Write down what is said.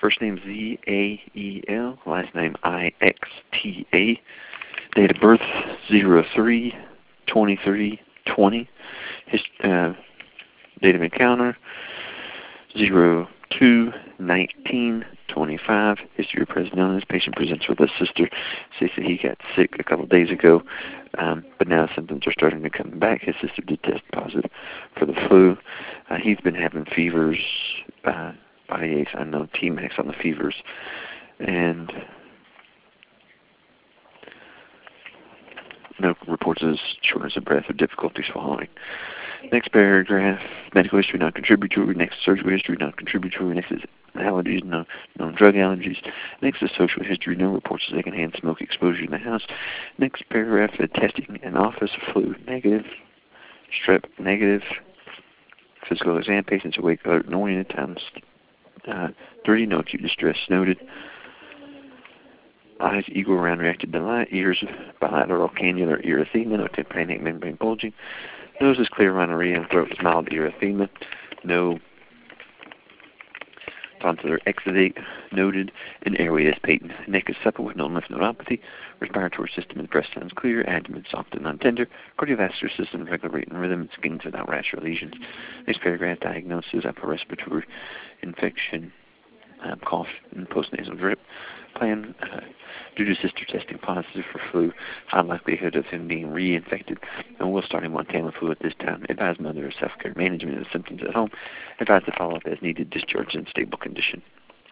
First name Z-A-E-L, last name I-X-T-A. Date of birth 03/23/20. Date of encounter 02/19/25. History of present illness. Patient presents with his sister. Says that he got sick a couple of days ago, but now symptoms are starting to come back. His sister did test positive for the flu. He's been having fevers, body aches, unknown T-max on the fevers, and no reports of shortness of breath or difficulty swallowing. Next paragraph, medical history non-contributory. Next, surgical history non-contributory. Next is allergies, no known drug allergies. Next is social history, no reports of secondhand smoke exposure in the house. Next paragraph, testing in office, flu negative, strep negative. Physical exam, patients awake, alert, and oriented. Times 3, no acute distress noted. Eyes eagle round reacted to light. Ears bilateral cannular erythema, no tympanic membrane bulging. Nose is clear rhinorrhea and throat is mild erythema. No tonsillar exudate noted. And airway is patent. Neck is supple with no lymph nodopathy. Respiratory system and breast sounds clear. Abdomen soft and non-tender. Cardiovascular system regular rate and rhythm. And skin without rash or lesions. Next paragraph, diagnosis, upper respiratory infection, cough, and postnasal drip. Plan, due to sister testing positive for flu, high likelihood of him being reinfected, and will start him on Tamiflu at this time. Advise mother of self-care management of the symptoms at home. Advise to follow up as needed, discharge in stable condition.